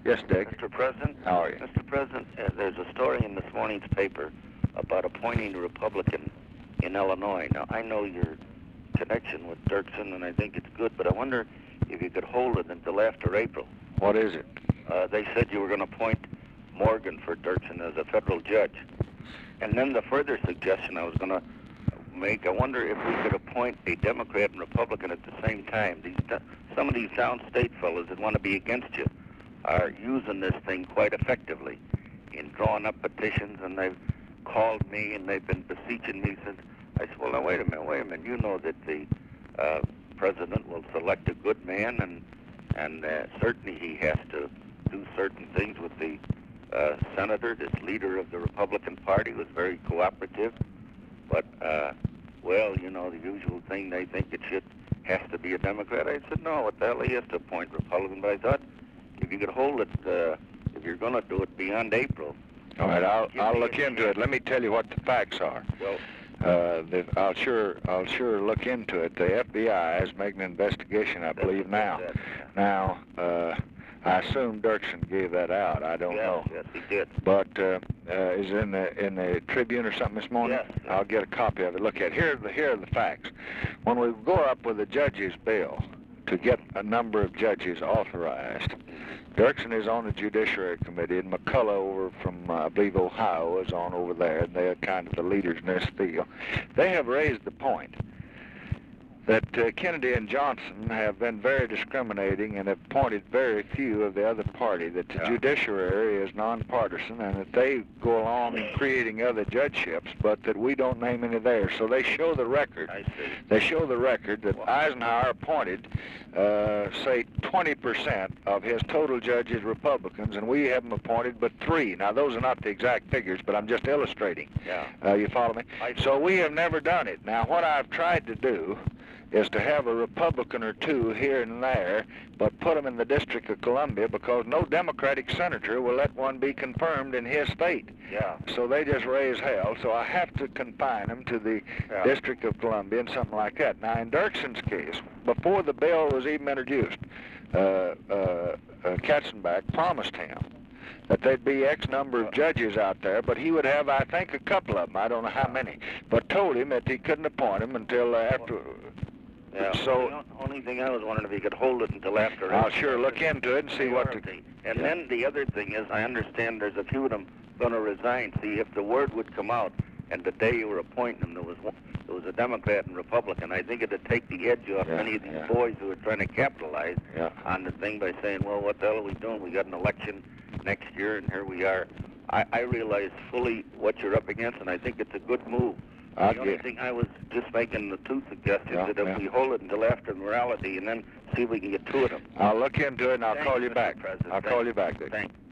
Yes, Dick. Mr. President? How are you? Mr. President, there's a story in this morning's paper about appointing a Republican in Illinois. Now, I know your connection with Dirksen, and I think it's good, but I wonder if you could hold it until after April. What is it? They said you were going to appoint Morgan for Dirksen as a federal judge. And then the further suggestion I was going to make, I wonder if we could appoint a Democrat and Republican at the same time. Some of these downstate fellows that want to be against you are using this thing quite effectively in drawing up petitions, and they've called me and they've been beseeching me since. I said, well, now, wait a minute. You know that the president will select a good man, and certainly he has to do certain things with the senator, this leader of the Republican Party, was very cooperative. But, well, you know, the usual thing, they think it has to be a Democrat. I said, no, what the hell, he has to appoint Republican. But I thought, if you could hold it, if you're going to do it beyond April. All right, I'll look into it. Let me tell you what the facts are. Well, I'll sure look into it. The FBI is making an investigation, I believe, now. Now, I assume Dirksen gave that out. I don't know. Yes, he did. But is it in the Tribune or something this morning? Yes. I'll get a copy of it. Look at it. Here are the facts. When we go up with a judge's bill to get a number of judges authorized, Dirksen is on the Judiciary Committee, and McCullough over from, I believe, Ohio is on over there, and they're kind of the leaders in this field. They have raised the point that Kennedy and Johnson have been very discriminating and have appointed very few of the other party, that the judiciary is nonpartisan, and that they go along in creating other judgeships, but that we don't name any there. So they show the record. I see. They show the record that Eisenhower appointed, say, 20% of his total judges Republicans, and we have them appointed but 3. Now, those are not the exact figures, but I'm just illustrating. Yeah. You follow me? So we have never done it. Now, what I've tried to do is to have a Republican or 2 here and there, but put them in the District of Columbia, because no Democratic senator will let one be confirmed in his state. Yeah. So they just raise hell, so I have to confine them to the District of Columbia and something like that. Now, in Dirksen's case, before the bill was even introduced, Katzenbach promised him that there'd be X number of judges out there, but he would have, I think, a couple of them. I don't know how many, but told him that he couldn't appoint them until after. Yeah. So the only thing I was wondering if you could hold it until after. I'll sure look into it and see what the. And then the other thing is, I understand there's a few of them going to resign. See, if the word would come out, and the day you were appointing them, there was a Democrat and Republican, I think it'd take the edge off many of these boys who are trying to capitalize on the thing by saying, well, what the hell are we doing? We got an election next year, and here we are. I realize fully what you're up against, and I think it's a good move. The only thing I was just making the 2 suggestions that if we hold it until after morality and then see if we can get 2 of them. I'll look into it and I'll call you back. President. I'll call you back, Dick. Thanks.